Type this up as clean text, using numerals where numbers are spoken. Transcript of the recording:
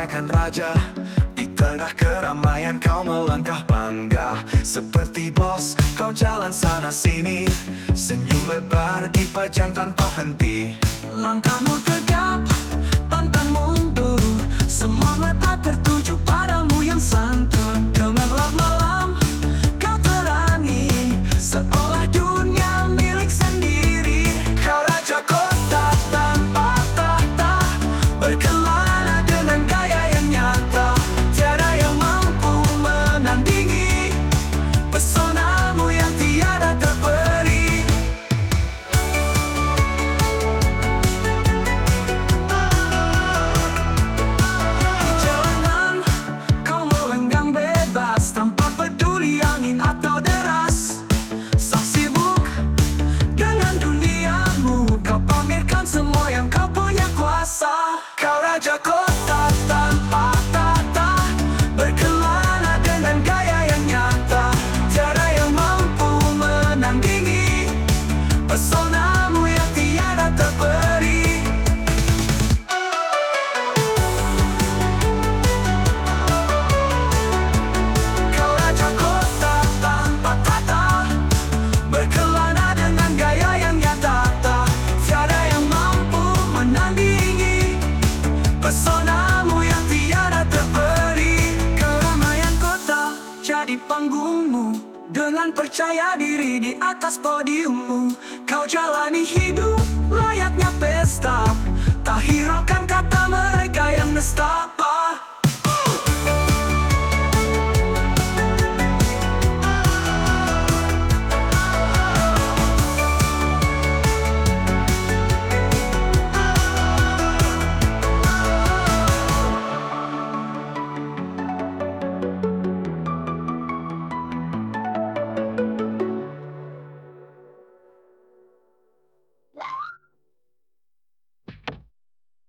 bagaikan raja. Di tengah keramaian kau melangkah bangga. Seperti bos kau jalan sana sini, senyum lebar dipajang tanpa henti. Langkahmu tegap, pantang mundur, semua mata tertuju padamu yang santun. Gemerlap malam kau terangi, seolah dunia milik sendiri. Kau raja kota tanpa tahta, berkelana dengan gaya yang nyata. Tiada yang mampu menandingi pesonamu yang tiada terperi. Di jalanan kau melenggang bebas, tanpa peduli angin atau deras. Sak sibuk dengan duniamu, kau pamerkan semua yang kau punya kuasa. Kau raja kota tanpa tata, berkelana dengan gaya yang nyata. Tiada yang mampu menandingi pesonamu yang tiada terperi. Kau raja kota tanpa tata, berkelana dengan gaya yang nyata. Tiada yang mampu menandingi pesonamu yang tiada terperi. Keramaian kota jadi panggungmu, dengan percaya diri di atas podiummu. Kau jalani hidup layaknya pesta, tak hiraukan kata mereka yang nesta.